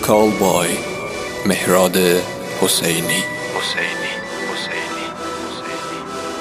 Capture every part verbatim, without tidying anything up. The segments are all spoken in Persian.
vocal by مهراد حسینی. حسینی حسینی حسینی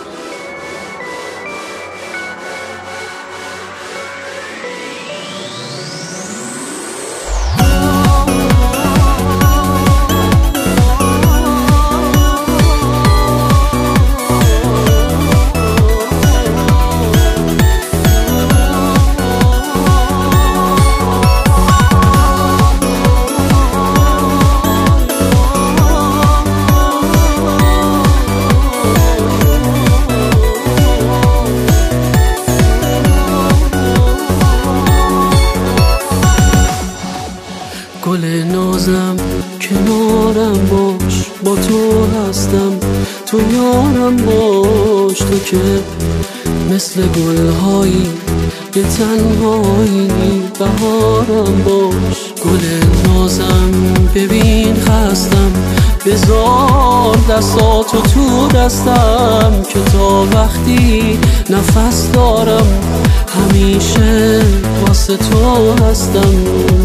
گل نازم کنارم باش، با تو هستم تو یارم باش، تو که مثل گلهایی به تنهایی بهارم باش. گل نازم ببین خستم، بذار دستاتو تو دستم که تا وقتی نفس دارم همیشه واسه تو هستم.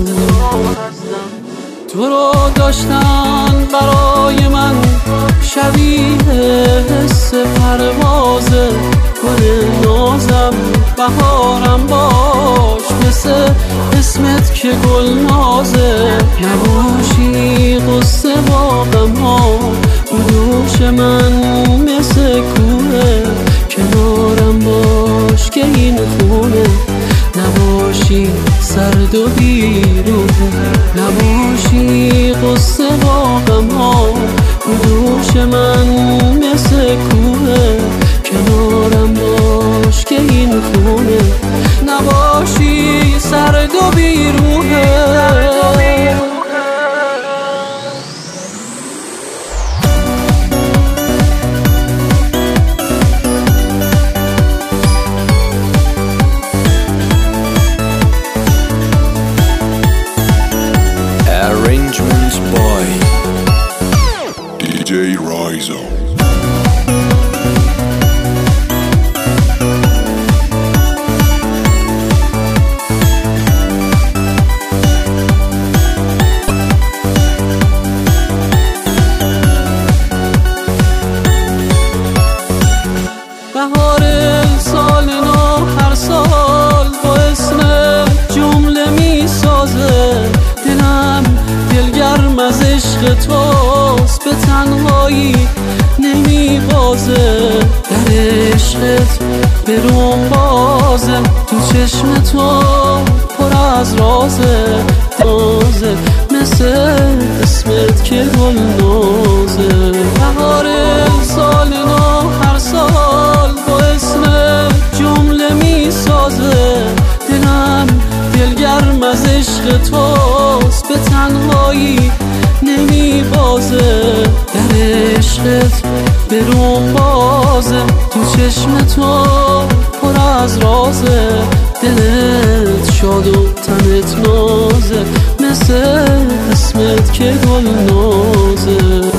تو رو داشتن برای من شبیه حس پروازه. گل نازم بهارم باش، مثل اسمت که گل نازه. نباشی قصه با غم ها، دوش من مثل کوه. کنارم باش که این خونه نباشی سرد و بیروحه. نباشی قصه با غم ها، دوش من مثل کوه. کنارم باش که این خونه نباشی سرد و بیروحه. Arrangements by دی جی رایزو. بهار سال نو هر سال با اسم جمله می سازه. دلم دلگرم از عشق توست، به تنهایی نمی بازه. در عشقت به روم بازه، تو چشم تو پر از رازه. تازه مثل اسمت که گل نازه. بهار سال نو هر سال با اسم جمله می سازه. دلم دلگرم از عشق توست، به تنهایی نمی بازه. در عشقت به روم بازه، تو چشم تو پر از رازه. دلت شاد و تنت نازه، مثل اسمت که گل نازه.